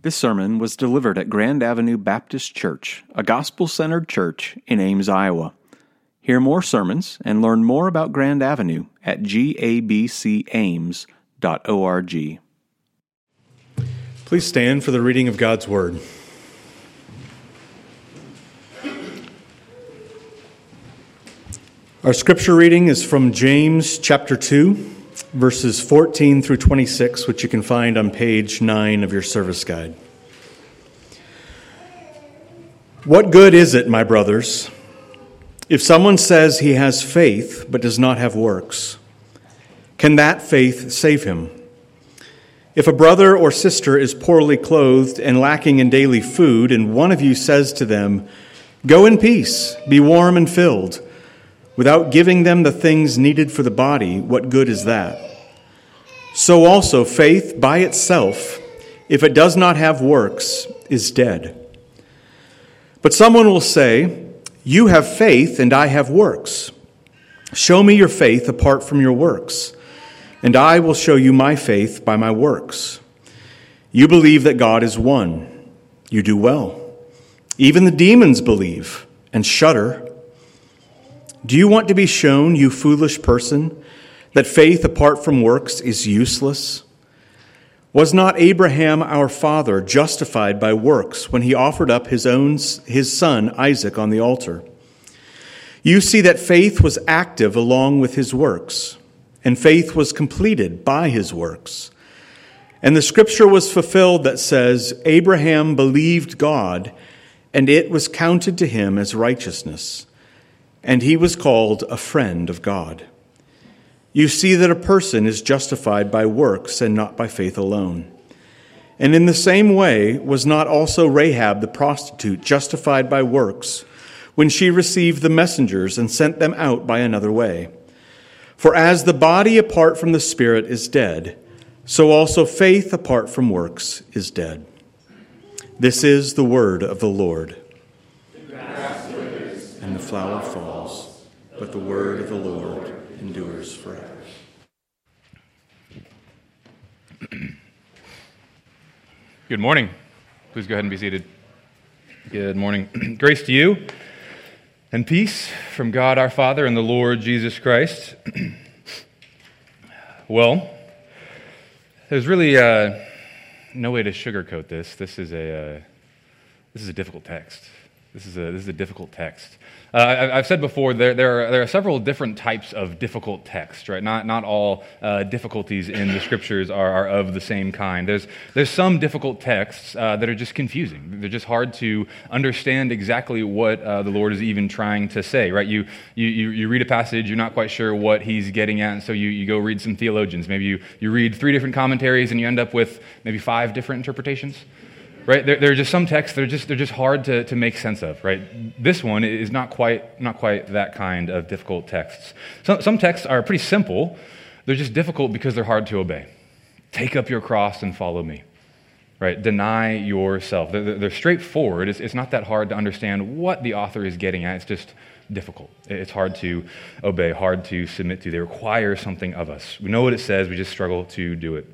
This sermon was delivered at Grand Avenue Baptist Church, a gospel-centered church in Ames, Iowa. Hear more sermons and learn more about Grand Avenue at gabcames.org. Please stand for the reading of God's Word. Our scripture reading is from James chapter 2. Verses 14 through 26, which you can find on page 9 of your service guide. What good is it, my brothers, if someone says he has faith but does not have works? Can that faith save him? If a brother or sister is poorly clothed and lacking in daily food, and one of you says to them, "Go in peace, be warm and filled," without giving them the things needed for the body, what good is that? So also faith by itself, if it does not have works, is dead. But someone will say, "You have faith and I have works. Show me your faith apart from your works, and I will show you my faith by my works. You believe that God is one. You do well. Even the demons believe and shudder. Do you want to be shown, you foolish person, that faith apart from works is useless? Was not Abraham our father justified by works when he offered up his son Isaac on the altar? You see that faith was active along with his works, and faith was completed by his works. And the scripture was fulfilled that says, Abraham believed God, and it was counted to him as righteousness. And he was called a friend of God. You see that a person is justified by works and not by faith alone. And in the same way was not also Rahab the prostitute justified by works when she received the messengers and sent them out by another way? For as the body apart from the spirit is dead, so also faith apart from works is dead. This is the word of the Lord. And the flower falls, but the word of the Lord endures forever. Good morning. Please go ahead and be seated. Good morning. Grace to you and peace from God our Father and the Lord Jesus Christ. Well, there's really no way to sugarcoat this. This is a difficult text. This is a difficult text. I've said before there are several different types of difficult text, right? Not all difficulties in the scriptures are of the same kind. There's some difficult texts that are just confusing. They're just hard to understand exactly what the Lord is even trying to say, right? You read a passage, you're not quite sure what he's getting at, and so you go read some theologians. Maybe you read 3 different commentaries, and you end up with maybe 5 different interpretations. Right, there are just some texts they're just hard to make sense of. Right, this one is not quite that kind of difficult texts. Some texts are pretty simple. They're just difficult because they're hard to obey. Take up your cross and follow me. Right, deny yourself. They're straightforward. It's not that hard to understand what the author is getting at. It's just difficult. It's hard to obey, hard to submit to. They require something of us. We know what it says. We just struggle to do it.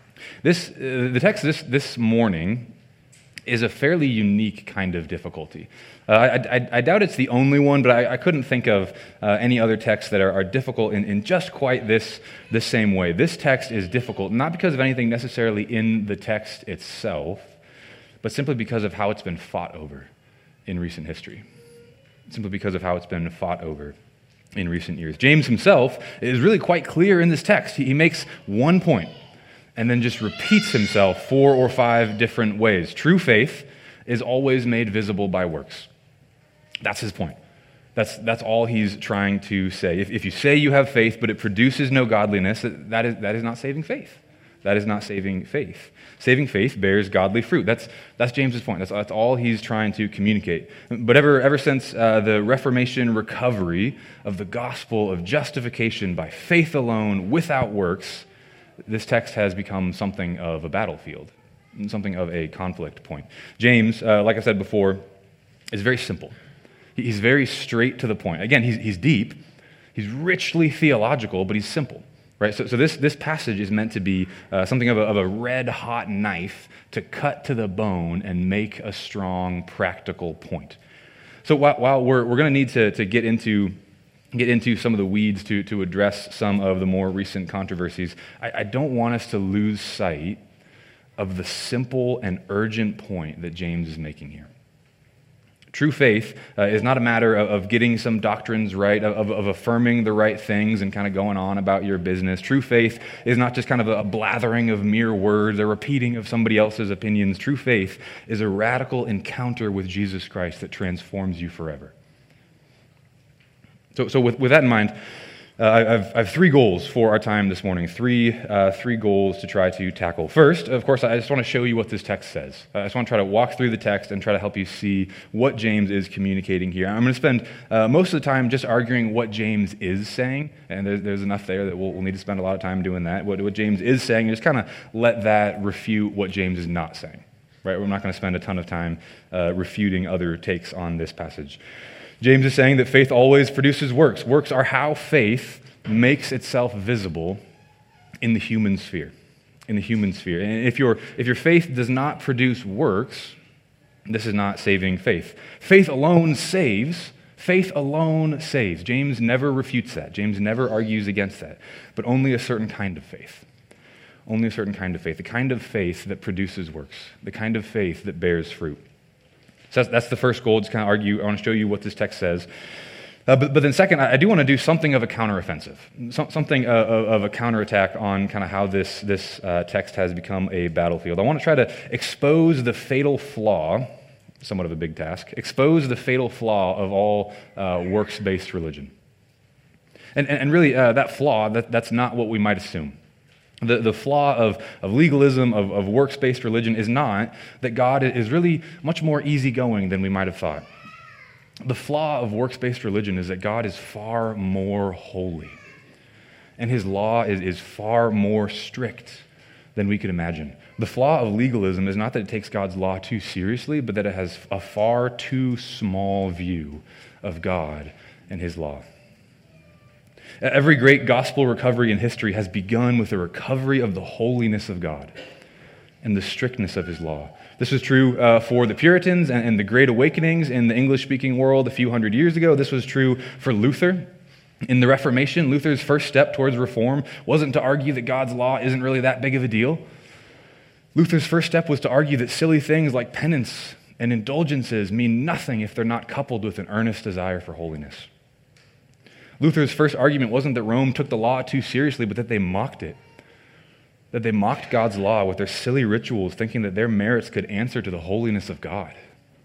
The text this morning is a fairly unique kind of difficulty. I doubt it's the only one, but I couldn't think of any other texts that are difficult in just quite this same way. This text is difficult, not because of anything necessarily in the text itself, but simply because of how it's been fought over in recent history. Simply because of how it's been fought over in recent years. James himself is really quite clear in this text. He makes one point, and then just repeats himself 4 or 5 different ways. True faith is always made visible by works. That's his point. That's all he's trying to say. If you say you have faith, but it produces no godliness, that is not saving faith. That is not saving faith. Saving faith bears godly fruit. That's James's point. That's all he's trying to communicate. But ever since the Reformation recovery of the gospel of justification by faith alone, without works, this text has become something of a battlefield, something of a conflict point. James, like I said before, is very simple. He's very straight to the point. Again, he's deep, he's richly theological, but he's simple. right? So this passage is meant to be something of a red-hot knife to cut to the bone and make a strong, practical point. So while we're going to need to get into some of the weeds to address some of the more recent controversies, I don't want us to lose sight of the simple and urgent point that James is making here. True faith is not a matter of getting some doctrines right, of affirming the right things and kind of going on about your business. True faith is not just kind of a blathering of mere words or repeating of somebody else's opinions. True faith is a radical encounter with Jesus Christ that transforms you forever. So with that in mind, I have three goals for our time this morning, three goals to try to tackle. First, of course, I just want to show you what this text says. I just want to try to walk through the text and try to help you see what James is communicating here. I'm going to spend most of the time just arguing what James is saying, and there's enough there that we'll need to spend a lot of time doing that. What James is saying, and just kind of let that refute what James is not saying. Right? We're not going to spend a ton of time refuting other takes on this passage. James is saying that faith always produces works. Works are how faith makes itself visible in the human sphere. In the human sphere. And if your faith does not produce works, this is not saving faith. Faith alone saves. Faith alone saves. James never refutes that. James never argues against that. But only a certain kind of faith. Only a certain kind of faith. The kind of faith that produces works. The kind of faith that bears fruit. So that's the first goal, just kind of argue. I want to show you what this text says. But then second, I do want to do something of a counteroffensive, something of a counterattack on kind of how this text has become a battlefield. I want to try to expose the fatal flaw, somewhat of a big task, expose the fatal flaw of all works-based religion. And really, that flaw, that's not what we might assume. The flaw of legalism, of works-based religion, is not that God is really much more easygoing than we might have thought. The flaw of works-based religion is that God is far more holy, and his law is far more strict than we could imagine. The flaw of legalism is not that it takes God's law too seriously, but that it has a far too small view of God and his law. Every great gospel recovery in history has begun with a recovery of the holiness of God and the strictness of his law. This was true for the Puritans and the Great Awakenings in the English-speaking world a few hundred years ago. This was true for Luther. In the Reformation, Luther's first step towards reform wasn't to argue that God's law isn't really that big of a deal. Luther's first step was to argue that silly things like penance and indulgences mean nothing if they're not coupled with an earnest desire for holiness. Luther's first argument wasn't that Rome took the law too seriously, but that they mocked it. That they mocked God's law with their silly rituals, thinking that their merits could answer to the holiness of God.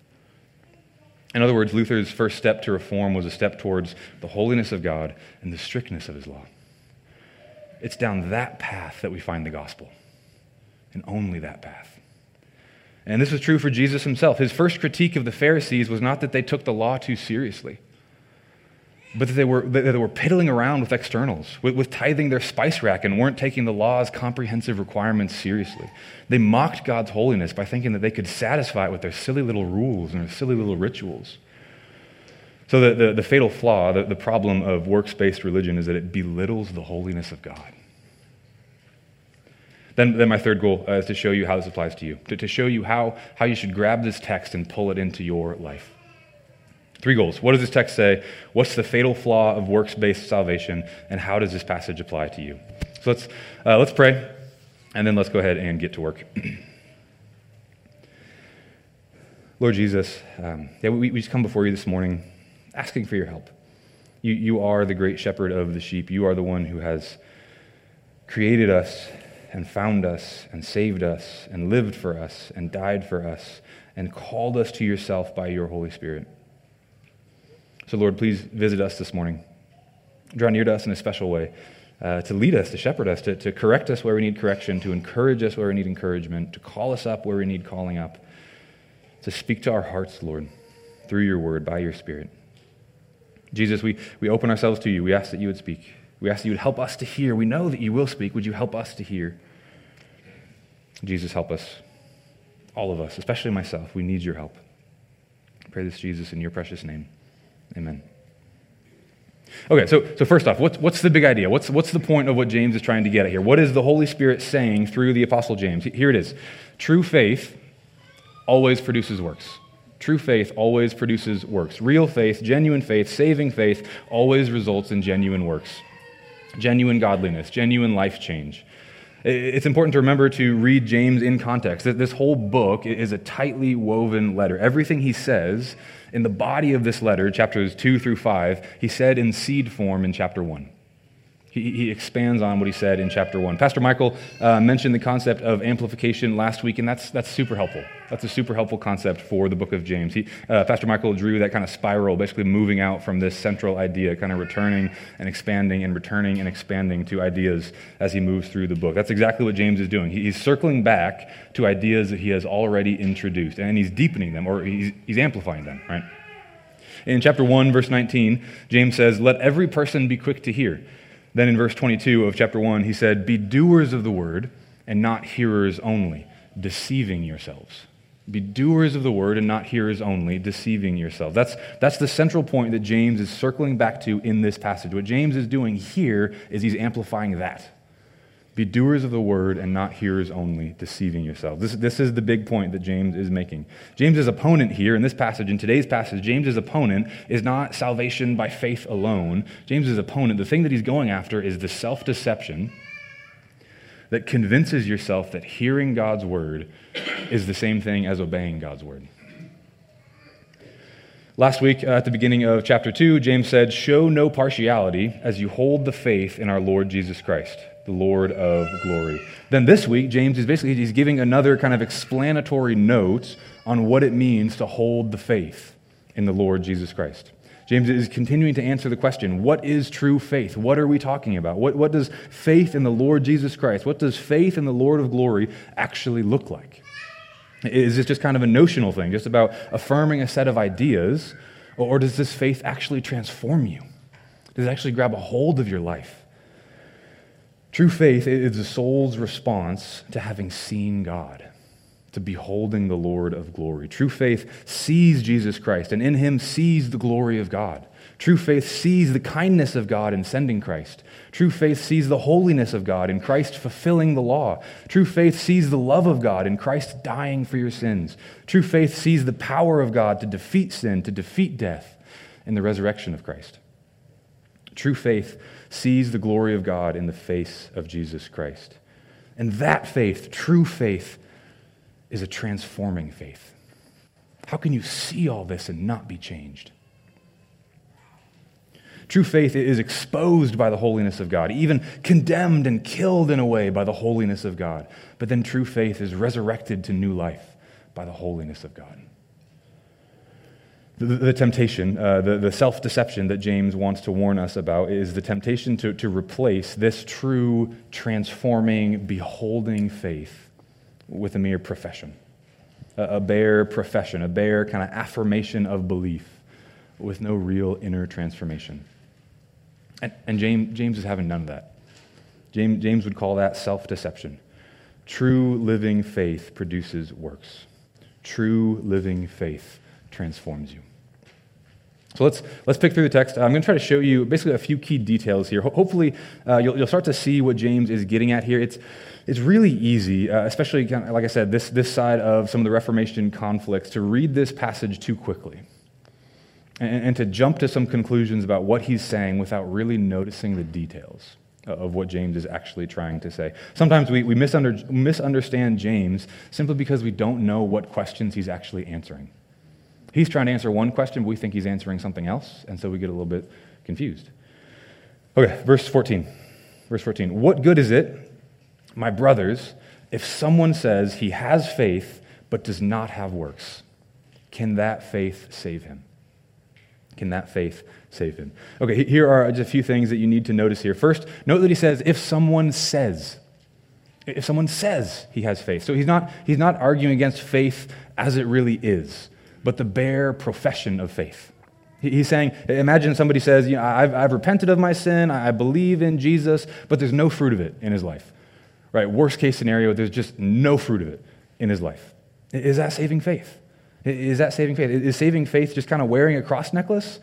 In other words, Luther's first step to reform was a step towards the holiness of God and the strictness of his law. It's down that path that we find the gospel, and only that path. And this was true for Jesus himself. His first critique of the Pharisees was not that they took the law too seriously, but that they were piddling around with externals, with tithing their spice rack and weren't taking the law's comprehensive requirements seriously. They mocked God's holiness by thinking that they could satisfy it with their silly little rules and their silly little rituals. So the fatal flaw, the problem of works-based religion is that it belittles the holiness of God. Then my third goal is to show you how this applies to you, to show you how you should grab this text and pull it into your life. Three goals. What does this text say? What's the fatal flaw of works-based salvation? And how does this passage apply to you? So let's pray, and then let's go ahead and get to work. Lord Jesus, we just come before you this morning asking for your help. You are the great shepherd of the sheep. You are the one who has created us and found us and saved us and lived for us and died for us and called us to yourself by your Holy Spirit. So, Lord, please visit us this morning. Draw near to us in a special way, to lead us, to shepherd us, to correct us where we need correction, to encourage us where we need encouragement, to call us up where we need calling up, to speak to our hearts, Lord, through your word, by your Spirit. Jesus, we open ourselves to you. We ask that you would speak. We ask that you would help us to hear. We know that you will speak. Would you help us to hear? Jesus, help us, all of us, especially myself. We need your help. I pray this, Jesus, in your precious name. Amen. Okay, so first off, what's the big idea? What's the point of what James is trying to get at here? What is the Holy Spirit saying through the Apostle James? Here it is. True faith always produces works. True faith always produces works. Real faith, genuine faith, saving faith always results in genuine works. Genuine godliness, genuine life change. It's important to remember to read James in context. This whole book is a tightly woven letter. Everything he says in the body of this letter, chapters 2 through 5, he said in seed form in chapter 1. He expands on what he said in chapter 1. Pastor Michael mentioned the concept of amplification last week, and that's super helpful. That's a super helpful concept for the book of James. Pastor Michael drew that kind of spiral, basically moving out from this central idea, kind of returning and expanding and returning and expanding to ideas as he moves through the book. That's exactly what James is doing. He's circling back to ideas that he has already introduced, and he's deepening them, or he's amplifying them, right? In chapter 1, verse 19, James says, "Let every person be quick to hear." Then in verse 22 of chapter 1, he said, "Be doers of the word and not hearers only, deceiving yourselves." Be doers of the word and not hearers only, deceiving yourselves. That's the central point that James is circling back to in this passage. What James is doing here is he's amplifying that. Be doers of the word and not hearers only, deceiving yourselves. This is the big point that James is making. James's opponent here in this passage, in today's passage, James's opponent is not salvation by faith alone. James's opponent, the thing that he's going after is the self-deception that convinces yourself that hearing God's word is the same thing as obeying God's word. Last week, at the beginning of chapter 2, James said, "Show no partiality as you hold the faith in our Lord Jesus Christ, the Lord of glory." Then this week, James he's giving another kind of explanatory note on what it means to hold the faith in the Lord Jesus Christ. James is continuing to answer the question, what is true faith? What are we talking about? What does faith in the Lord Jesus Christ, what does faith in the Lord of glory actually look like? Is this just kind of a notional thing, just about affirming a set of ideas, or does this faith actually transform you? Does it actually grab a hold of your life? True faith is the soul's response to having seen God, to beholding the Lord of glory. True faith sees Jesus Christ, and in him sees the glory of God. True faith sees the kindness of God in sending Christ. True faith sees the holiness of God in Christ fulfilling the law. True faith sees the love of God in Christ dying for your sins. True faith sees the power of God to defeat sin, to defeat death in the resurrection of Christ. True faith sees the glory of God in the face of Jesus Christ. And that faith, true faith, is a transforming faith. How can you see all this and not be changed? True faith is exposed by the holiness of God, even condemned and killed in a way by the holiness of God. But then true faith is resurrected to new life by the holiness of God. The temptation, the self-deception that James wants to warn us about is the temptation to replace this true, transforming, beholding faith with a mere profession, a bare profession, a bare kind of affirmation of belief with no real inner transformation. And James is having none of that. James would call that self-deception. True living faith produces works. True living faith transforms you. So let's pick through the text. I'm going to try to show you basically a few key details here. Hopefully, you'll start to see what James is getting at here. It's really easy, especially kind of, like I said, this side of some of the Reformation conflicts, to read this passage too quickly and to jump to some conclusions about what he's saying without really noticing the details of what James is actually trying to say. Sometimes we misunderstand James simply because we don't know what questions he's actually answering. He's trying to answer one question, but we think he's answering something else, and so we get a little bit confused. Okay, verse 14. Verse 14. "What good is it, my brothers, if someone says he has faith but does not have works? Can that faith save him?" Can that faith save him? Okay, here are just a few things that you need to notice here. First, note that he says, if someone says he has faith. So he's not arguing against faith as it really is, but the bare profession of faith. He's saying, imagine somebody says, I've repented of my sin, I believe in Jesus, but there's no fruit of it in his life. Right? Worst case scenario, there's just no fruit of it in his life. Is that saving faith? Is that saving faith? Is saving faith just kind of wearing a cross necklace?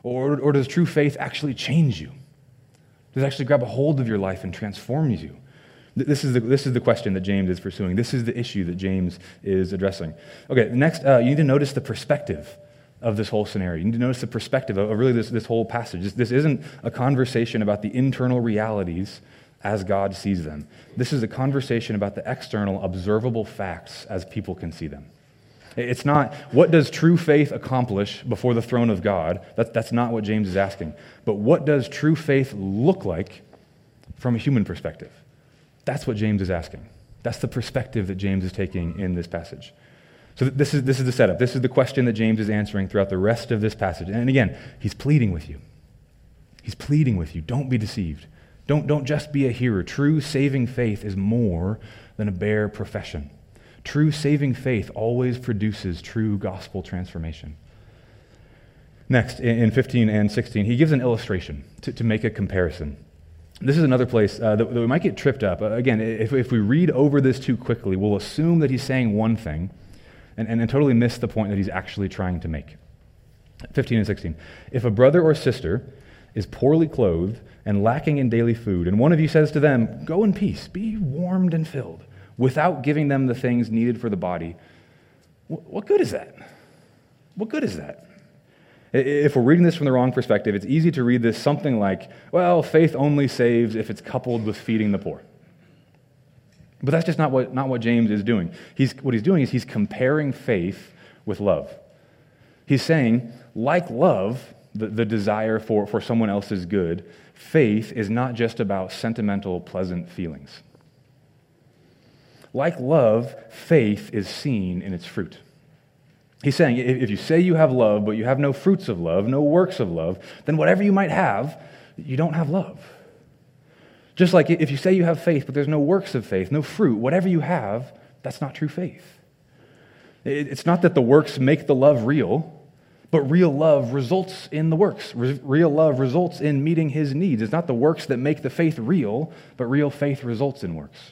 Or does true faith actually change you? Does it actually grab a hold of your life and transform you? This is the question that James is pursuing. This is the issue that James is addressing. Okay, next, you need to notice the perspective of this whole scenario. You need to notice the perspective of really this whole passage. This isn't a conversation about the internal realities as God sees them. This is a conversation about the external, observable facts as people can see them. It's not, what does true faith accomplish before the throne of God? That's not what James is asking. But what does true faith look like from a human perspective? That's what James is asking. That's the perspective that James is taking in this passage. So this is the setup. This is the question that James is answering throughout the rest of this passage. And again, he's pleading with you. He's pleading with you. Don't be deceived. Don't just be a hearer. True saving faith is more than a bare profession. True saving faith always produces true gospel transformation. Next, in 15 and 16, he gives an illustration to make a comparison. This is another place that we might get tripped up. Again, if we read over this too quickly, we'll assume that he's saying one thing and totally miss the point that he's actually trying to make. 15 and 16. If a brother or sister is poorly clothed and lacking in daily food, and one of you says to them, "Go in peace, be warmed and filled," without giving them the things needed for the body, what good is that? What good is that? If we're reading this from the wrong perspective, it's easy to read this something like, well, faith only saves if it's coupled with feeding the poor. But that's just not what James is doing. What he's doing is he's comparing faith with love. He's saying, like love, the desire for someone else's good, faith is not just about sentimental, pleasant feelings. Like love, faith is seen in its fruit. He's saying, if you say you have love, but you have no fruits of love, no works of love, then whatever you might have, you don't have love. Just like if you say you have faith, but there's no works of faith, no fruit, whatever you have, that's not true faith. It's not that the works make the love real, but real love results in the works. Real love results in meeting his needs. It's not the works that make the faith real, but real faith results in works.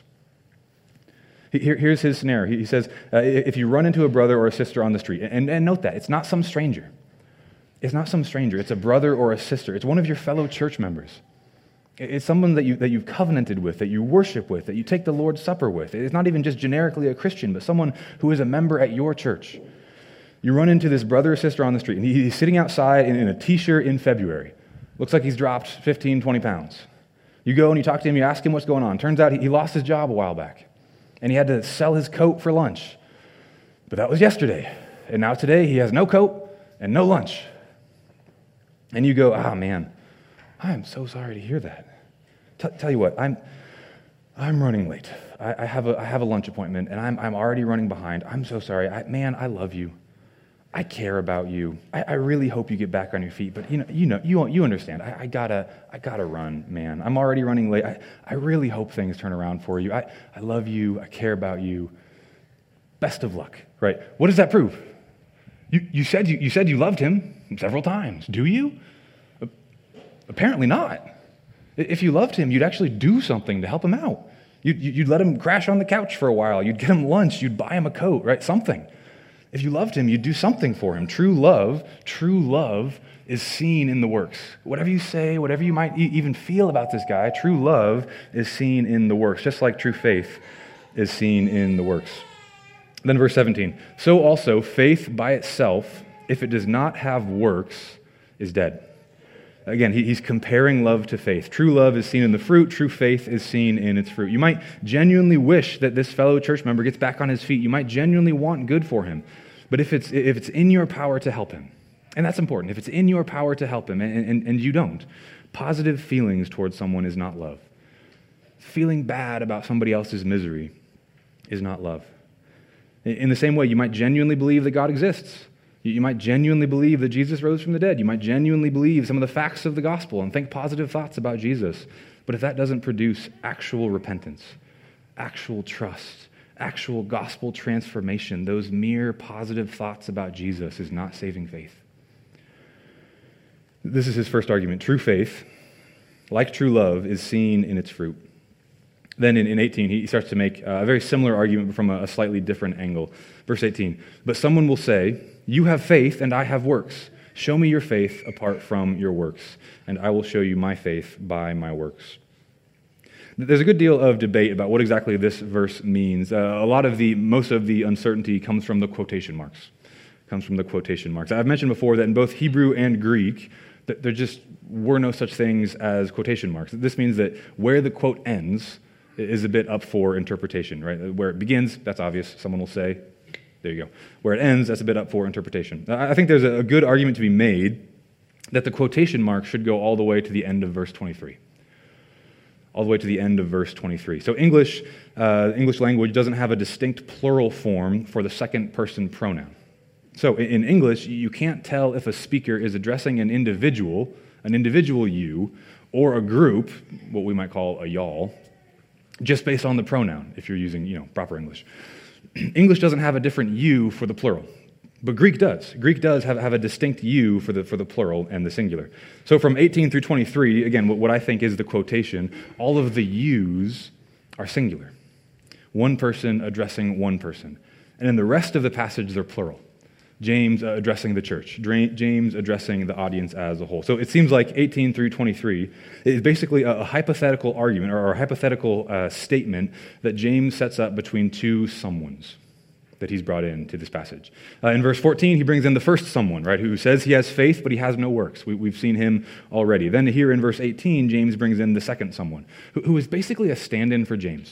Here's his scenario. He says, if you run into a brother or a sister on the street, and note that, it's not some stranger. It's not some stranger. It's a brother or a sister. It's one of your fellow church members. It's someone that you've covenanted with, that you worship with, that you take the Lord's Supper with. It's not even just generically a Christian, but someone who is a member at your church. You run into this brother or sister on the street, and he's sitting outside in a t-shirt in February. Looks like he's dropped 15, 20 pounds. You go and you talk to him, you ask him what's going on. Turns out he lost his job a while back. And he had to sell his coat for lunch. But that was yesterday. And now today he has no coat and no lunch. And you go, man, I am so sorry to hear that. Tell you what, I'm running late. I have a lunch appointment, and I'm already running behind. I'm so sorry. I love you. I care about you. I really hope you get back on your feet. But you understand. I gotta run, man. I'm already running late. I really hope things turn around for you. I love you. I care about you. Best of luck. Right? What does that prove? You said you loved him several times. Do you? Apparently not. If you loved him, you'd actually do something to help him out. You'd let him crash on the couch for a while. You'd get him lunch. You'd buy him a coat. Right? Something. If you loved him, you'd do something for him. True love is seen in the works. Whatever you say, whatever you might even feel about this guy, true love is seen in the works, just like true faith is seen in the works. Then verse 17, so also faith by itself, if it does not have works, is dead. Again, he's comparing love to faith. True love is seen in the fruit. True faith is seen in its fruit. You might genuinely wish that this fellow church member gets back on his feet. You might genuinely want good for him. But if it's in your power to help him, and that's important, if it's in your power to help him and you don't, positive feelings towards someone is not love. Feeling bad about somebody else's misery is not love. In the same way, you might genuinely believe that God exists. You might genuinely believe that Jesus rose from the dead. You might genuinely believe some of the facts of the gospel and think positive thoughts about Jesus. But if that doesn't produce actual repentance, actual trust, actual gospel transformation, those mere positive thoughts about Jesus is not saving faith. This is his first argument. True faith, like true love, is seen in its fruit. Then in 18, he starts to make a very similar argument but from a slightly different angle. Verse 18, but someone will say, you have faith and I have works. Show me your faith apart from your works, and I will show you my faith by my works. There's a good deal of debate about what exactly this verse means. Most of the uncertainty comes from the quotation marks. I've mentioned before that in both Hebrew and Greek, that there just were no such things as quotation marks. This means that where the quote ends is a bit up for interpretation, right? Where it begins, that's obvious. Someone will say, there you go. Where it ends, that's a bit up for interpretation. I think there's a good argument to be made that the quotation mark should go all the way to the end of verse 23. All the way to the end of verse 23. So English language doesn't have a distinct plural form for the second person pronoun. So in English, you can't tell if a speaker is addressing an individual you, or a group, what we might call a y'all, just based on the pronoun, if you're using proper English. English doesn't have a different you for the plural, but Greek does. Greek does have a distinct you for the plural and the singular. So from 18 through 23, again, what I think is the quotation, all of the yous are singular. One person addressing one person. And in the rest of the passage, they're plural. James addressing the church, James addressing the audience as a whole. So it seems like 18 through 23 is basically a hypothetical argument or a hypothetical statement that James sets up between two someones that he's brought into this passage. In verse 14, he brings in the first someone, right, who says he has faith, but he has no works. We've seen him already. Then here in verse 18, James brings in the second someone, who is basically a stand-in for James.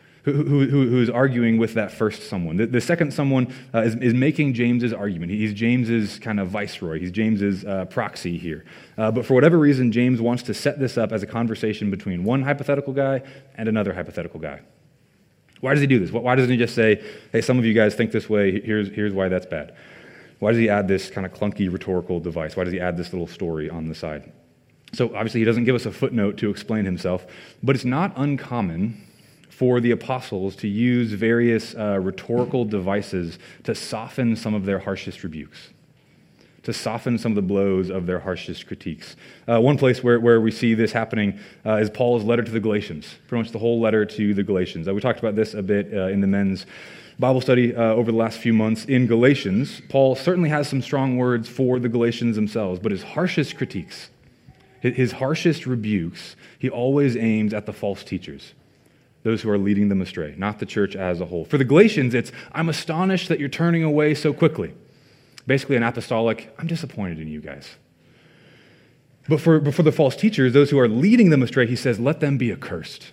Who is arguing with that first someone. The second someone is making James's argument. He's James's kind of viceroy. He's James's proxy here. But for whatever reason, James wants to set this up as a conversation between one hypothetical guy and another hypothetical guy. Why does he do this? Why doesn't he just say, hey, some of you guys think this way, here's why that's bad? Why does he add this kind of clunky rhetorical device? Why does he add this little story on the side? So obviously he doesn't give us a footnote to explain himself, but it's not uncommon for the apostles to use various rhetorical devices to soften some of their harshest rebukes, to soften some of the blows of their harshest critiques. One place where we see this happening is Paul's letter to the Galatians, pretty much the whole letter to the Galatians. We talked about this a bit in the men's Bible study over the last few months. In Galatians, Paul certainly has some strong words for the Galatians themselves, but his harshest critiques, his harshest rebukes, he always aims at the false teachers, those who are leading them astray, not the church as a whole. For the Galatians, it's, I'm astonished that you're turning away so quickly. Basically an apostolic, I'm disappointed in you guys. But for the false teachers, those who are leading them astray, he says, let them be accursed.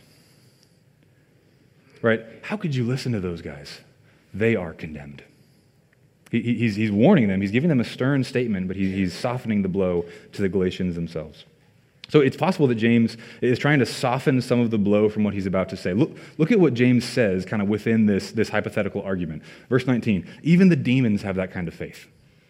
Right? How could you listen to those guys? They are condemned. He's warning them. He's giving them a stern statement, but he's softening the blow to the Galatians themselves. So it's possible that James is trying to soften some of the blow from what he's about to say. Look at what James says kind of within this hypothetical argument. Verse 19, even the demons have that kind of faith.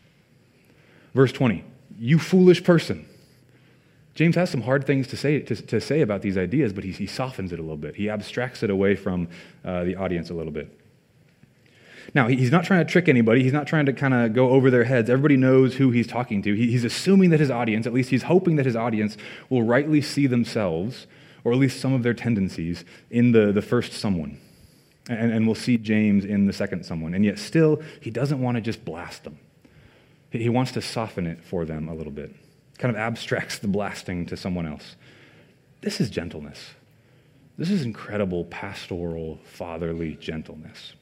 Verse 20, you foolish person. James has some hard things to say about these ideas, but he softens it a little bit. He abstracts it away from the audience a little bit. Now, he's not trying to trick anybody. He's not trying to kind of go over their heads. Everybody knows who he's talking to. He's assuming that his audience, at least he's hoping that his audience, will rightly see themselves, or at least some of their tendencies, in the first someone. And we'll see James in the second someone. And yet still, he doesn't want to just blast them. He wants to soften it for them a little bit. Kind of abstracts the blasting to someone else. This is gentleness. This is incredible pastoral, fatherly gentleness.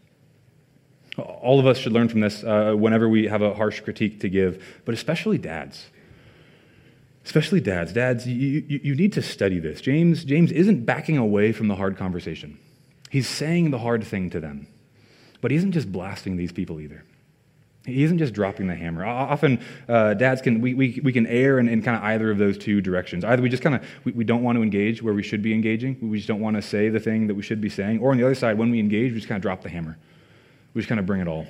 All of us should learn from this whenever we have a harsh critique to give, but especially dads. Especially dads. Dads, you need to study this. James isn't backing away from the hard conversation. He's saying the hard thing to them, but he isn't just blasting these people either. He isn't just dropping the hammer. Often, dads we can err in kind of either of those two directions. Either we just kind of we don't want to engage where we should be engaging. We just don't want to say the thing that we should be saying. Or on the other side, when we engage, we just kind of drop the hammer. We just kind of bring it all.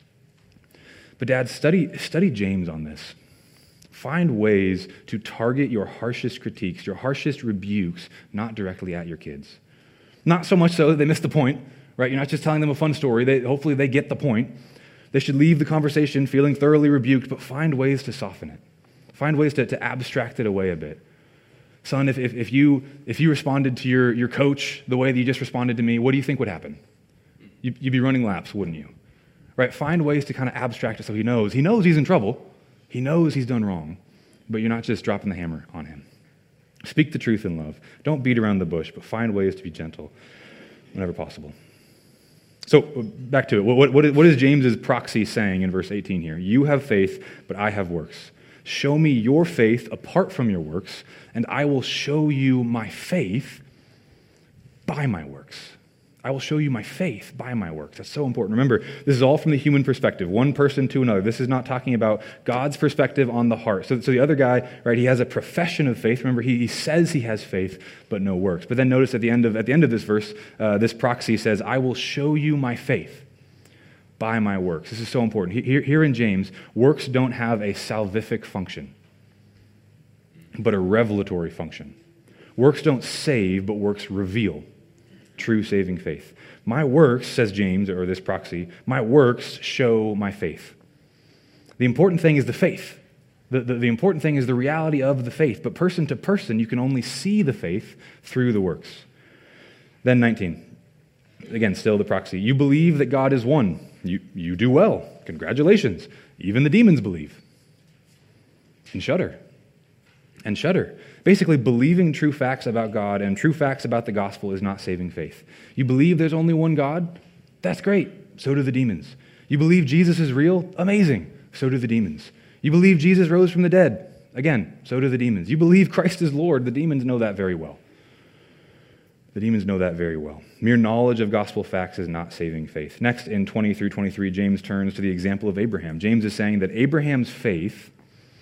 But dads, study James on this. Find ways to target your harshest critiques, your harshest rebukes, not directly at your kids. Not so much so that they miss the point, right? You're not just telling them a fun story. Hopefully they get the point. They should leave the conversation feeling thoroughly rebuked, but find ways to soften it. Find ways to abstract it away a bit. Son, if you responded to your coach the way that you just responded to me, what do you think would happen? You'd be running laps, wouldn't you? Right? Find ways to kind of abstract it so he knows. He knows he's in trouble. He knows he's done wrong, but you're not just dropping the hammer on him. Speak the truth in love. Don't beat around the bush, but find ways to be gentle whenever possible. So back to it. What is James's proxy saying in verse 18 here? You have faith, but I have works. Show me your faith apart from your works, and I will show you my faith by my works. I will show you my faith by my works. That's so important. Remember, this is all from the human perspective, one person to another. This is not talking about God's perspective on the heart. So the other guy, right, he has a profession of faith. Remember, he says he has faith, but no works. But then notice at the end of this verse, this proxy says, I will show you my faith by my works. This is so important. Here in James, works don't have a salvific function, but a revelatory function. Works don't save, but works reveal true saving faith. My works, says James, or this proxy, my works show my faith. The important thing is the faith. The important thing is the reality of the faith. But person to person, you can only see the faith through the works. Then 19. Again, still the proxy. You believe that God is one. You do well. Congratulations. Even the demons believe. And shudder. And shudder. Basically, believing true facts about God and true facts about the gospel is not saving faith. You believe there's only one God? That's great. So do the demons. You believe Jesus is real? Amazing. So do the demons. You believe Jesus rose from the dead? Again, so do the demons. You believe Christ is Lord? The demons know that very well. The demons know that very well. Mere knowledge of gospel facts is not saving faith. Next, in 20 through 23, James turns to the example of Abraham. James is saying that Abraham's faith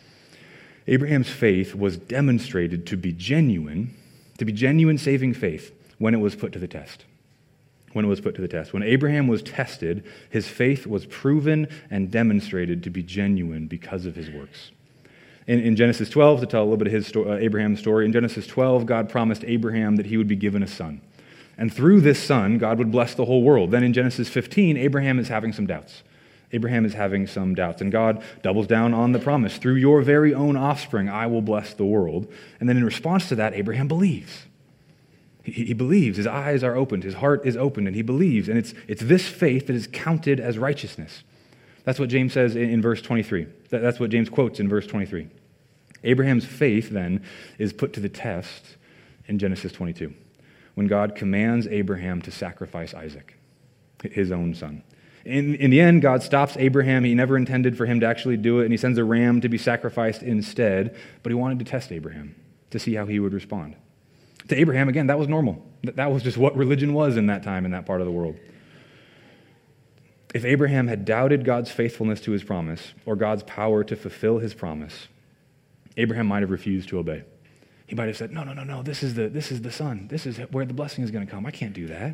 was demonstrated to be genuine saving faith when it was put to the test. When Abraham was tested, his faith was proven and demonstrated to be genuine because of his works. In Genesis 12, to tell a little bit of Abraham's story, in Genesis 12, God promised Abraham that he would be given a son. And through this son, God would bless the whole world. Then in Genesis 15, Abraham is having some doubts. And God doubles down on the promise. Through your very own offspring, I will bless the world. And then in response to that, Abraham believes. He believes. His eyes are opened. His heart is opened, and he believes. And it's this faith that is counted as righteousness. That's what James says in verse 23. That's what James quotes in verse 23. Abraham's faith, then, is put to the test in Genesis 22, when God commands Abraham to sacrifice Isaac, his own son. In the end, God stops Abraham. He never intended for him to actually do it, and he sends a ram to be sacrificed instead, but he wanted to test Abraham to see how he would respond. To Abraham, again, that was normal. That was just what religion was in that time, in that part of the world. If Abraham had doubted God's faithfulness to his promise, or God's power to fulfill his promise, Abraham might have refused to obey. He might have said, no, this is the son. This is where the blessing is going to come. I can't do that.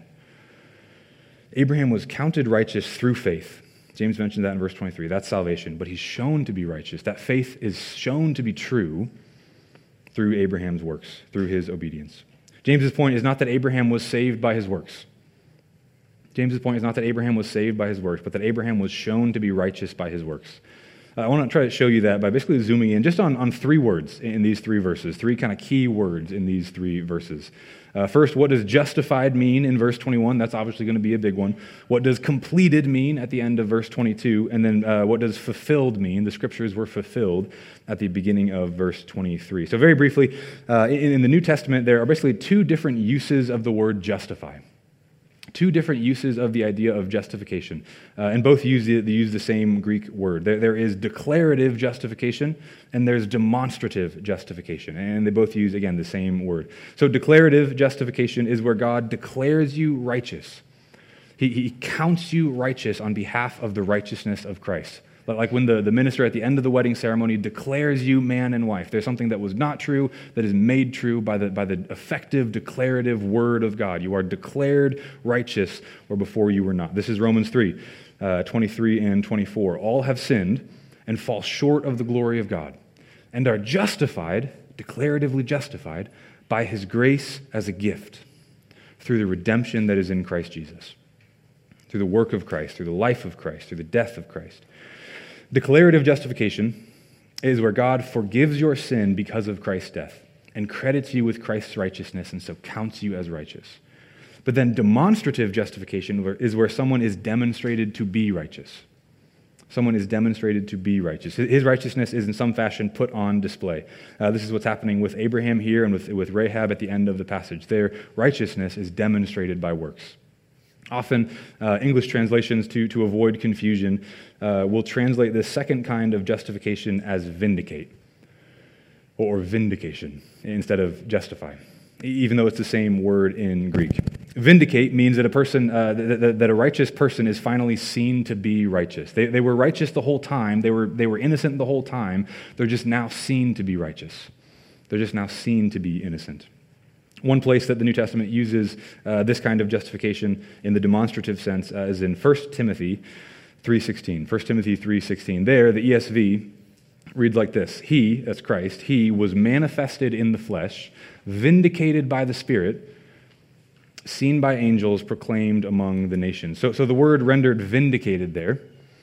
Abraham was counted righteous through faith. James mentioned that in verse 23. That's salvation. But he's shown to be righteous. That faith is shown to be true through Abraham's works, through his obedience. James's point is not that Abraham was saved by his works. James's point is not that Abraham was saved by his works, but that Abraham was shown to be righteous by his works. I want to try to show you that by basically zooming in just on three words in these three verses, three kind of key words in these three verses. First, what does justified mean in verse 21? That's obviously going to be a big one. What does completed mean at the end of verse 22? And then what does fulfilled mean? The scriptures were fulfilled at the beginning of verse 23. So very briefly, in the New Testament, there are basically two different uses of the word justify. Two different uses of the idea of justification, and both use the same Greek word. There is declarative justification, and there's demonstrative justification, and they both use, again, the same word. So declarative justification is where God declares you righteous. He counts you righteous on behalf of the righteousness of Christ. Like when the minister at the end of the wedding ceremony declares you man and wife. There's something that was not true that is made true by the effective declarative word of God. You are declared righteous where before you were not. This is Romans 3, 23 and 24. All have sinned and fall short of the glory of God and are justified, declaratively justified, by his grace as a gift through the redemption that is in Christ Jesus, through the work of Christ, through the life of Christ, through the death of Christ. Declarative justification is where God forgives your sin because of Christ's death and credits you with Christ's righteousness and so counts you as righteous. But then demonstrative justification is where someone is demonstrated to be righteous. Someone is demonstrated to be righteous. His righteousness is in some fashion put on display. This is what's happening with Abraham here and with Rahab at the end of the passage. Their righteousness is demonstrated by works. Often, English translations, to avoid confusion, will translate this second kind of justification as vindicate, or vindication, instead of justify, even though it's the same word in Greek. Vindicate means that a person, that a righteous person is finally seen to be righteous. They were righteous the whole time. They were innocent the whole time. They're just now seen to be righteous. They're just now seen to be innocent. One place that the New Testament uses this kind of justification in the demonstrative sense is in 1 Timothy 3:16. 1 Timothy 3:16. There, the ESV reads like this: He, that's Christ, He was manifested in the flesh, vindicated by the Spirit, seen by angels, proclaimed among the nations. So the word rendered vindicated there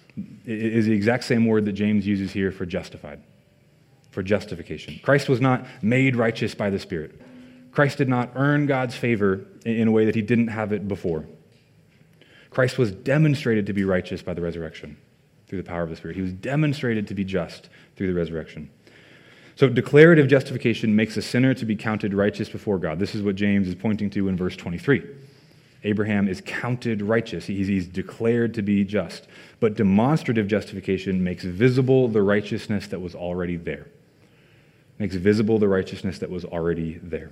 is the exact same word that James uses here for justified, for justification. Christ was not made righteous by the Spirit. Christ did not earn God's favor in a way that he didn't have it before. Christ was demonstrated to be righteous by the resurrection through the power of the Spirit. He was demonstrated to be just through the resurrection. So declarative justification makes a sinner to be counted righteous before God. This is what James is pointing to in verse 23. Abraham is counted righteous. He's declared to be just. But demonstrative justification makes visible the righteousness that was already there. Makes visible the righteousness that was already there.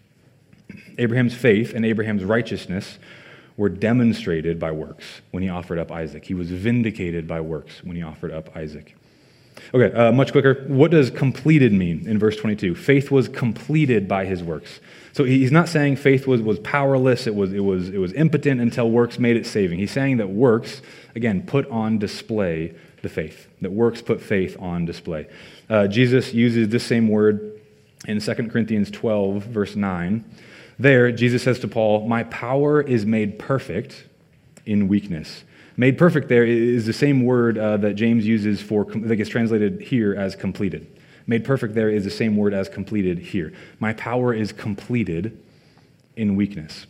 Abraham's faith and Abraham's righteousness were demonstrated by works when he offered up Isaac. He was vindicated by works when he offered up Isaac. Okay, much quicker. What does completed mean in verse 22? Faith was completed by his works. So he's not saying faith was powerless, it was impotent until works made it saving. He's saying that works, again, put on display the faith. That works put faith on display. Jesus uses this same word in 2 Corinthians 12, verse 9. There, Jesus says to Paul, "My power is made perfect in weakness." Made perfect there is the same word that James uses that gets translated here as completed. Made perfect there is the same word as completed here. My power is completed in weakness.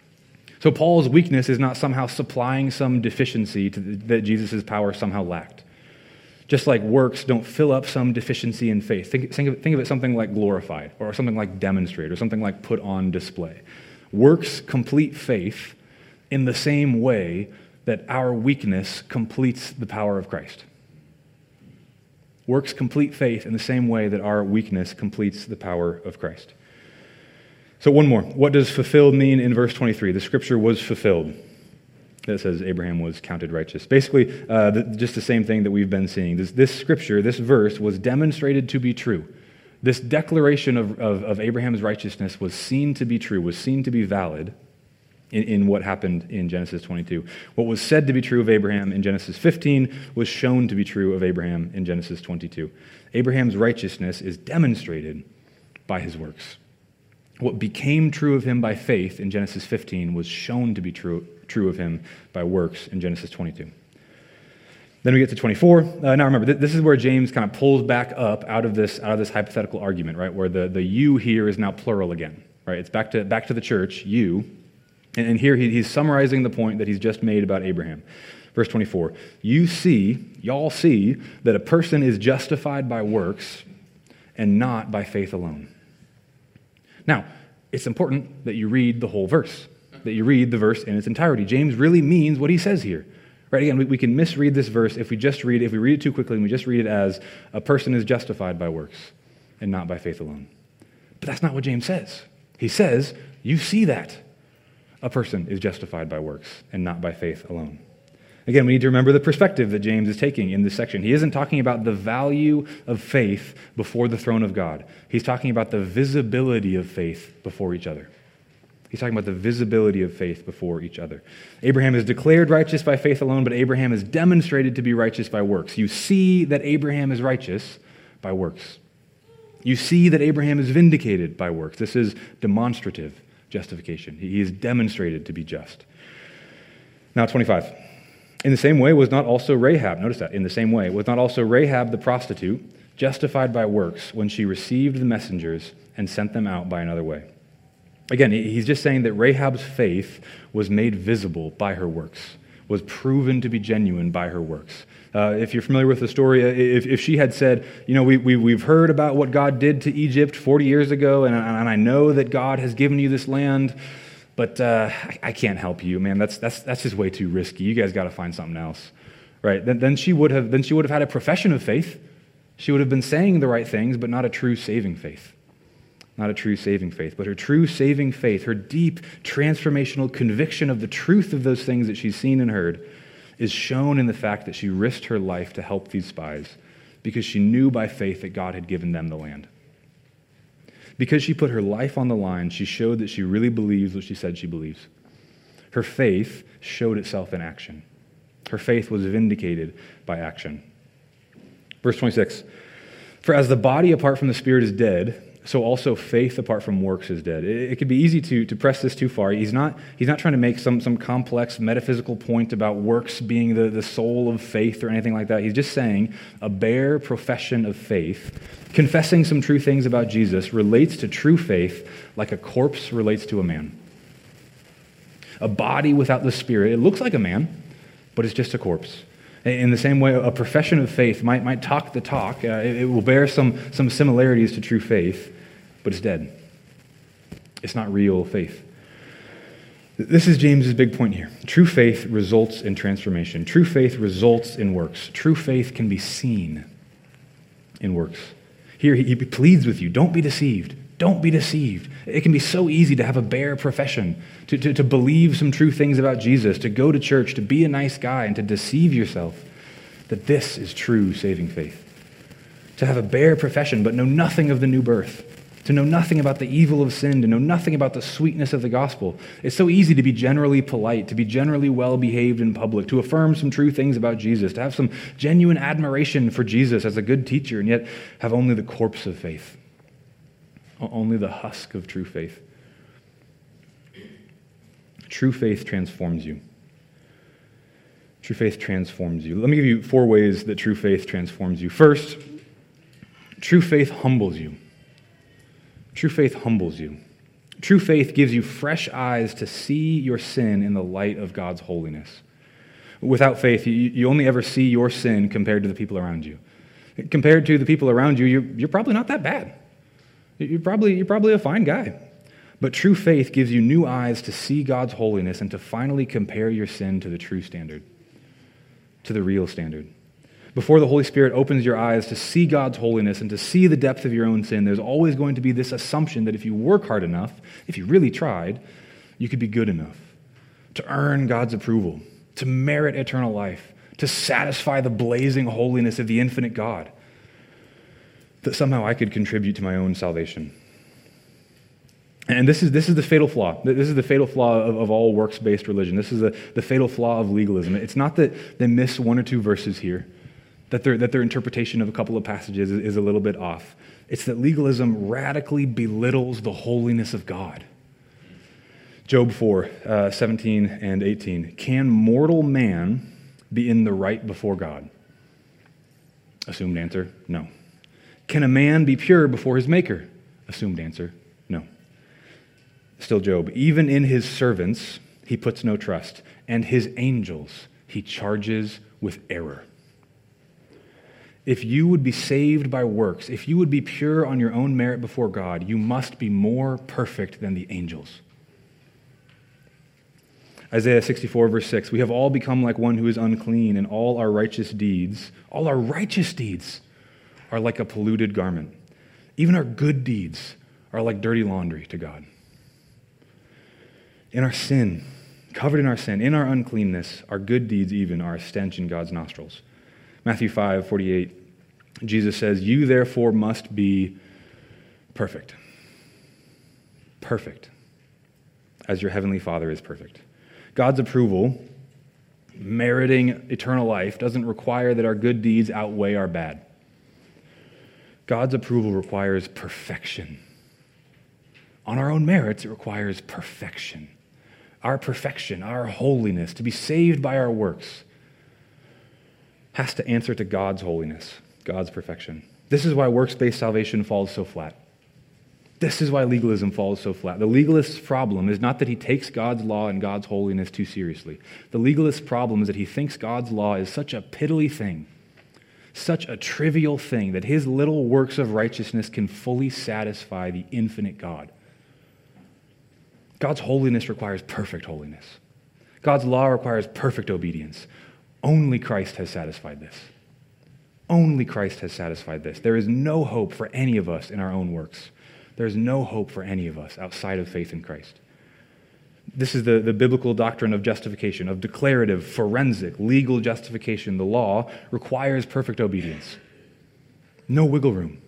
So Paul's weakness is not somehow supplying some deficiency that Jesus' power somehow lacked. Just like works don't fill up some deficiency in faith. Think of it something like glorified, or something like demonstrate, or something like put on display. Works complete faith in the same way that our weakness completes the power of Christ. Works complete faith in the same way that our weakness completes the power of Christ. So one more. What does fulfilled mean in verse 23? The scripture was fulfilled. That says Abraham was counted righteous. Basically, just the same thing that we've been seeing. This scripture, this verse, was demonstrated to be true. This declaration of Abraham's righteousness was seen to be true, was seen to be valid in what happened in Genesis 22. What was said to be true of Abraham in Genesis 15 was shown to be true of Abraham in Genesis 22. Abraham's righteousness is demonstrated by his works. What became true of him by faith in Genesis 15 was shown to be true of him by works in Genesis 22. Then we get to 24. Now remember, this is where James kind of pulls back up out of this hypothetical argument, right? Where the you here is now plural again, right? It's back to the church, you. And here he's summarizing the point that he's just made about Abraham. Verse 24, y'all see that a person is justified by works and not by faith alone. Now, it's important that you read the whole verse, that you read the verse in its entirety. James really means what he says here. Right? Again, we can misread this verse if we read it too quickly and we just read it as a person is justified by works and not by faith alone. But that's not what James says. He says, you see that. A person is justified by works and not by faith alone. Again, we need to remember the perspective that James is taking in this section. He isn't talking about the value of faith before the throne of God. He's talking about the visibility of faith before each other. He's talking about the visibility of faith before each other. Abraham is declared righteous by faith alone, but Abraham is demonstrated to be righteous by works. You see that Abraham is righteous by works. You see that Abraham is vindicated by works. This is demonstrative justification. He is demonstrated to be just. Now, 25. In the same way was not also Rahab, notice that, in the same way, was not also Rahab the prostitute justified by works when she received the messengers and sent them out by another way? Again, he's just saying that Rahab's faith was made visible by her works. was proven to be genuine by her works. If you're familiar with the story, if she had said, we've heard about what God did to Egypt 40 years ago, and I know that God has given you this land, but I can't help you, man. That's just way too risky. You guys got to find something else, right? Then she would have had a profession of faith. She would have been saying the right things, but not a true saving faith. Not a true saving faith, but her true saving faith, her deep transformational conviction of the truth of those things that she's seen and heard, is shown in the fact that she risked her life to help these spies because she knew by faith that God had given them the land. Because she put her life on the line, she showed that she really believes what she said she believes. Her faith showed itself in action. Her faith was vindicated by action. Verse 26, "For as the body apart from the spirit is dead, so also faith apart from works is dead." It could be easy to press this too far. He's not trying to make some complex metaphysical point about works being the soul of faith or anything like that. He's just saying a bare profession of faith, confessing some true things about Jesus, relates to true faith like a corpse relates to a man. A body without the Spirit, it looks like a man, but it's just a corpse. In the same way, a profession of faith might talk the talk. It will bear some similarities to true faith, but it's dead. It's not real faith. This is James's big point here. True faith results in transformation. True faith results in works. True faith can be seen in works. Here he pleads with you, don't be deceived. Don't be deceived. It can be so easy to have a bare profession, to believe some true things about Jesus, to go to church, to be a nice guy, and to deceive yourself that this is true saving faith. To have a bare profession but know nothing of the new birth, to know nothing about the evil of sin, to know nothing about the sweetness of the gospel. It's so easy to be generally polite, to be generally well-behaved in public, to affirm some true things about Jesus, to have some genuine admiration for Jesus as a good teacher, and yet have only the corpse of faith. Only the husk of true faith. True faith transforms you. True faith transforms you. Let me give you 4 ways that true faith transforms you. First, true faith humbles you. True faith humbles you. True faith gives you fresh eyes to see your sin in the light of God's holiness. Without faith, you only ever see your sin compared to the people around you. Compared to the people around you, you're probably not that bad. You're probably a fine guy. But true faith gives you new eyes to see God's holiness and to finally compare your sin to the true standard, to the real standard. Before the Holy Spirit opens your eyes to see God's holiness and to see the depth of your own sin, there's always going to be this assumption that if you work hard enough, if you really tried, you could be good enough to earn God's approval, to merit eternal life, to satisfy the blazing holiness of the infinite God, that somehow I could contribute to my own salvation. And this is the fatal flaw. This is the fatal flaw of all works-based religion. This is the fatal flaw of legalism. It's not that they miss 1 or 2 verses here, that their interpretation of a couple of passages is a little bit off. It's that legalism radically belittles the holiness of God. Job 4, 17 and 18. Can mortal man be in the right before God? Assumed answer, no. Can a man be pure before his maker? Assumed answer, no. Still Job, even in his servants he puts no trust, and his angels he charges with error. If you would be saved by works, if you would be pure on your own merit before God, you must be more perfect than the angels. Isaiah 64, verse 6, we have all become like one who is unclean, and all our righteous deeds are like a polluted garment. Even our good deeds are like dirty laundry to God. In our sin, covered in our sin, in our uncleanness, our good deeds even are a stench in God's nostrils. Matthew 5:48, Jesus says, you therefore must be perfect. Perfect, as your heavenly Father is perfect. God's approval, meriting eternal life, doesn't require that our good deeds outweigh our bad. God's approval requires perfection. On our own merits, it requires perfection. Our perfection, our holiness, to be saved by our works, has to answer to God's holiness, God's perfection. This is why works-based salvation falls so flat. This is why legalism falls so flat. The legalist's problem is not that he takes God's law and God's holiness too seriously. The legalist's problem is that he thinks God's law is such a piddly thing, such a trivial thing, that his little works of righteousness can fully satisfy the infinite God. God's holiness requires perfect holiness. God's law requires perfect obedience. Only Christ has satisfied this. Only Christ has satisfied this. There is no hope for any of us in our own works. There is no hope for any of us outside of faith in Christ. This is the biblical doctrine of justification, of declarative, forensic, legal justification. The law requires perfect obedience. No wiggle room.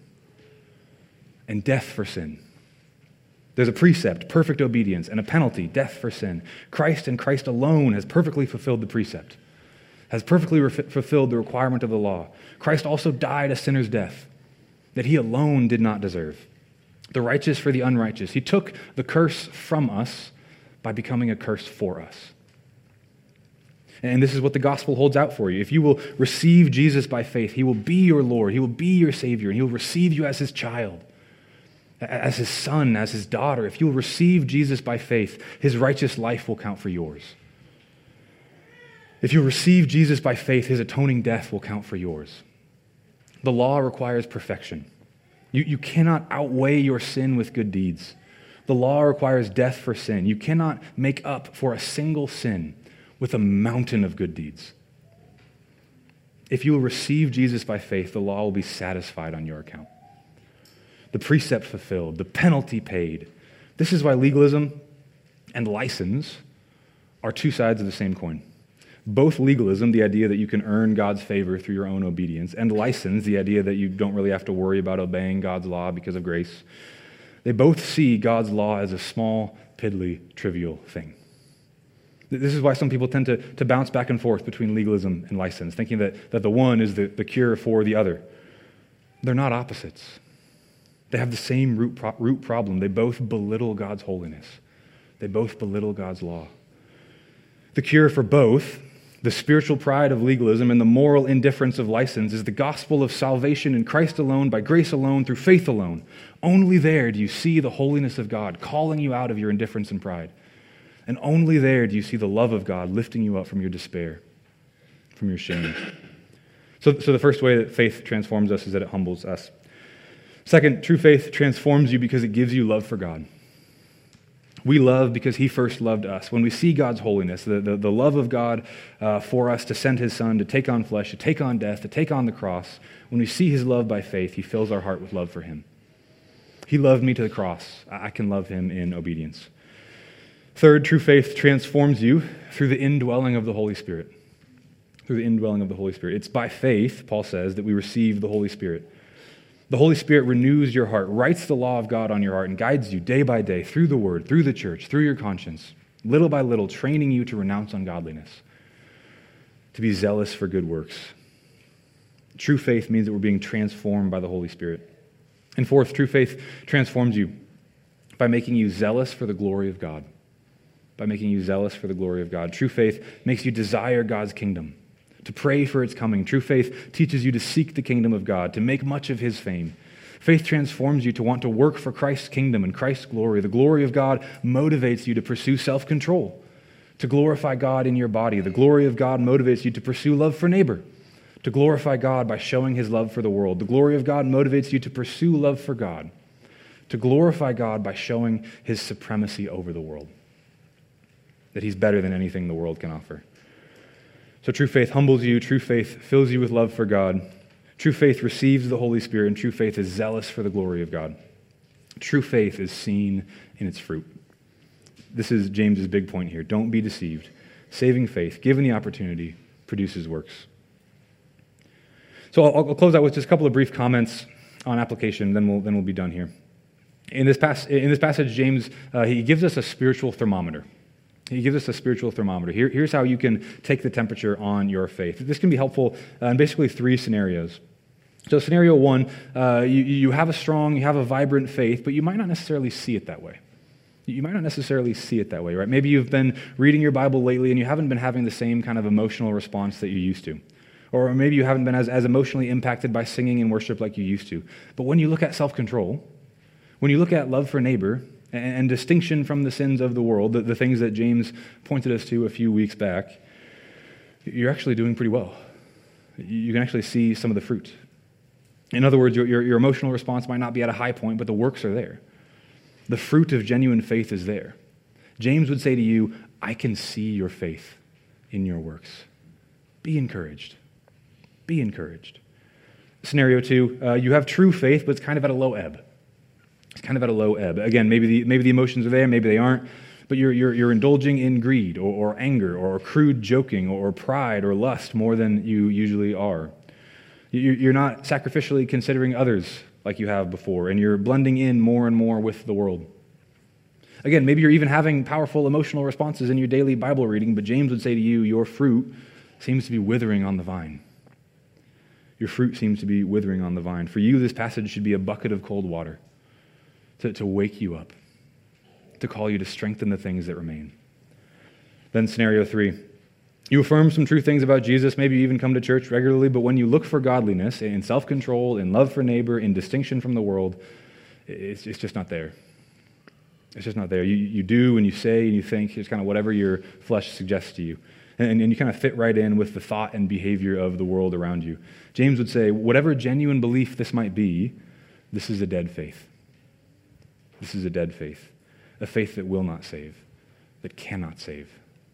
And death for sin. There's a precept, perfect obedience, and a penalty, death for sin. Christ and Christ alone has perfectly fulfilled the precept, has perfectly fulfilled the requirement of the law. Christ also died a sinner's death that he alone did not deserve. The righteous for the unrighteous. He took the curse from us by becoming a curse for us. And this is what the gospel holds out for you. If you will receive Jesus by faith, he will be your Lord, he will be your Savior, and he will receive you as his child, as his son, as his daughter. If you will receive Jesus by faith, his righteous life will count for yours. If you receive Jesus by faith, his atoning death will count for yours. The law requires perfection. You cannot outweigh your sin with good deeds. The law requires death for sin. You cannot make up for a single sin with a mountain of good deeds. If you will receive Jesus by faith, the law will be satisfied on your account. The precept fulfilled, the penalty paid. This is why legalism and license are two sides of the same coin. Both legalism, the idea that you can earn God's favor through your own obedience, and license, the idea that you don't really have to worry about obeying God's law because of grace, they both see God's law as a small, piddly, trivial thing. This is why some people tend to bounce back and forth between legalism and license, thinking that the one is the cure for the other. They're not opposites. They have the same root problem. They both belittle God's holiness. They both belittle God's law. The cure for both, the spiritual pride of legalism and the moral indifference of license, is the gospel of salvation in Christ alone, by grace alone, through faith alone. Only there do you see the holiness of God calling you out of your indifference and pride. And only there do you see the love of God lifting you up from your despair, from your shame. So the first way that faith transforms us is that it humbles us. Second, true faith transforms you because it gives you love for God. We love because he first loved us. When we see God's holiness, the love of God for us to send his son, to take on flesh, to take on death, to take on the cross, when we see his love by faith, he fills our heart with love for him. He loved me to the cross. I can love him in obedience. Third, true faith transforms you through the indwelling of the Holy Spirit. Through the indwelling of the Holy Spirit. It's by faith, Paul says, that we receive the Holy Spirit. The Holy Spirit renews your heart, writes the law of God on your heart, and guides you day by day through the Word, through the church, through your conscience, little by little, training you to renounce ungodliness, to be zealous for good works. True faith means that we're being transformed by the Holy Spirit. And fourth, true faith transforms you by making you zealous for the glory of God. By making you zealous for the glory of God. True faith makes you desire God's kingdom, to pray for its coming. True faith teaches you to seek the kingdom of God, to make much of his fame. Faith transforms you to want to work for Christ's kingdom and Christ's glory. The glory of God motivates you to pursue self-control, to glorify God in your body. The glory of God motivates you to pursue love for neighbor, to glorify God by showing his love for the world. The glory of God motivates you to pursue love for God, to glorify God by showing his supremacy over the world, that he's better than anything the world can offer. So true faith humbles you, true faith fills you with love for God, true faith receives the Holy Spirit, and true faith is zealous for the glory of God. True faith is seen in its fruit. This is James's big point here. Don't be deceived. Saving faith, given the opportunity, produces works. So I'll close out with just a couple of brief comments on application, then we'll be done here. In this passage, James, he gives us a spiritual thermometer. He gives us a spiritual thermometer. Here's how you can take the temperature on your faith. This can be helpful in basically three scenarios. So scenario one, you have a vibrant faith, but you might not necessarily see it that way. You might not necessarily see it that way, right? Maybe you've been reading your Bible lately and you haven't been having the same kind of emotional response that you used to. Or maybe you haven't been as emotionally impacted by singing and worship like you used to. But when you look at self-control, When you look at love for neighbor and distinction from the sins of the world, the things that James pointed us to a few weeks back, you're actually doing pretty well. You can actually see some of the fruit. In other words, your emotional response might not be at a high point, but the works are there. The fruit of genuine faith is there. James would say to you, I can see your faith in your works. Be encouraged. Be encouraged. Scenario 2, you have true faith, but it's kind of at a low ebb. It's kind of at a low ebb. Again, maybe the emotions are there, maybe they aren't, but you're indulging in greed or anger or crude joking or pride or lust more than you usually are. You're not sacrificially considering others like you have before, and you're blending in more and more with the world. Again, maybe you're even having powerful emotional responses in your daily Bible reading, but James would say to you, your fruit seems to be withering on the vine. Your fruit seems to be withering on the vine. For you, this passage should be a bucket of cold water to wake you up, to call you to strengthen the things that remain. Then scenario 3, you affirm some true things about Jesus, maybe you even come to church regularly, but when you look for godliness in self-control, in love for neighbor, in distinction from the world, it's just not there. It's just not there. You do and you say and you think, it's kind of whatever your flesh suggests to you. And you kind of fit right in with the thought and behavior of the world around you. James would say, whatever genuine belief this might be, this is a dead faith. This is a dead faith. A faith that will not save, that cannot save.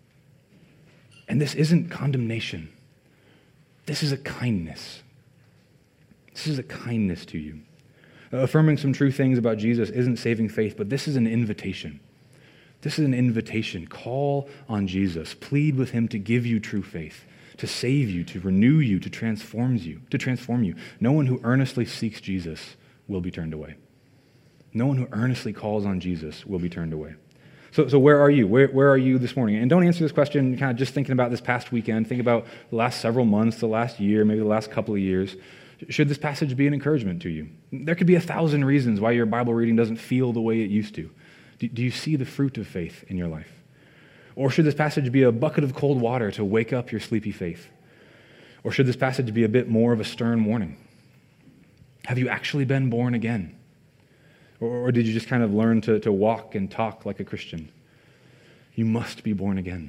And this isn't condemnation. This is a kindness. This is a kindness to you. Affirming some true things about Jesus isn't saving faith, but this is an invitation. This is an invitation. Call on Jesus. Plead with him to give you true faith, to save you, to renew you, to transform you. No one who earnestly seeks Jesus will be turned away. No one who earnestly calls on Jesus will be turned away. So where are you? Where are you this morning? And don't answer this question kind of just thinking about this past weekend. Think about the last several months, the last year, maybe the last couple of years. Should this passage be an encouragement to you? There could be 1,000 reasons why your Bible reading doesn't feel the way it used to. Do you see the fruit of faith in your life? Or should this passage be a bucket of cold water to wake up your sleepy faith? Or should this passage be a bit more of a stern warning? Have you actually been born again? Or did you just kind of learn to walk and talk like a Christian? You must be born again.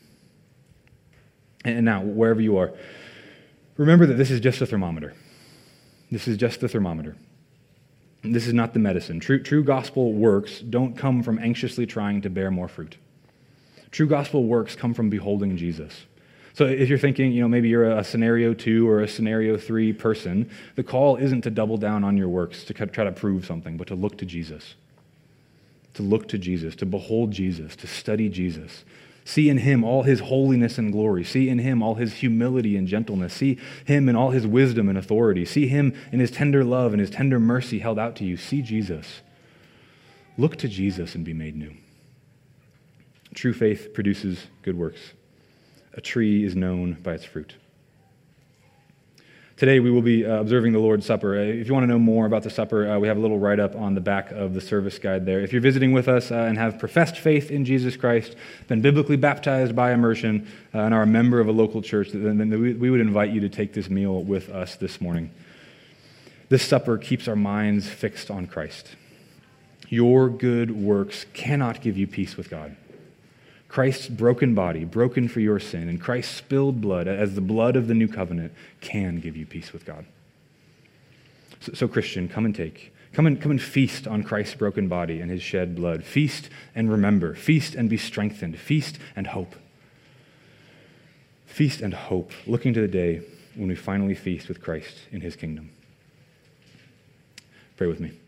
And now, wherever you are, remember that this is just a thermometer. This is just the thermometer. This is not the medicine. True gospel works don't come from anxiously trying to bear more fruit. True gospel works come from beholding Jesus. So if you're thinking, maybe you're a scenario 2 or a scenario 3 person, the call isn't to double down on your works, to try to prove something, but to look to Jesus. To look to Jesus, to behold Jesus, to study Jesus. See in him all his holiness and glory. See in him all his humility and gentleness. See him in all his wisdom and authority. See him in his tender love and his tender mercy held out to you. See Jesus. Look to Jesus and be made new. True faith produces good works. A tree is known by its fruit. Today we will be observing the Lord's Supper. If you want to know more about the supper, we have a little write-up on the back of the service guide there. If you're visiting with us and have professed faith in Jesus Christ, been biblically baptized by immersion, and are a member of a local church, then we would invite you to take this meal with us this morning. This supper keeps our minds fixed on Christ. Your good works cannot give you peace with God. Christ's broken body, broken for your sin, and Christ's spilled blood as the blood of the new covenant can give you peace with God. So Christian, come and take. Come and feast on Christ's broken body and his shed blood. Feast and remember. Feast and be strengthened. Feast and hope. Feast and hope, looking to the day when we finally feast with Christ in his kingdom. Pray with me.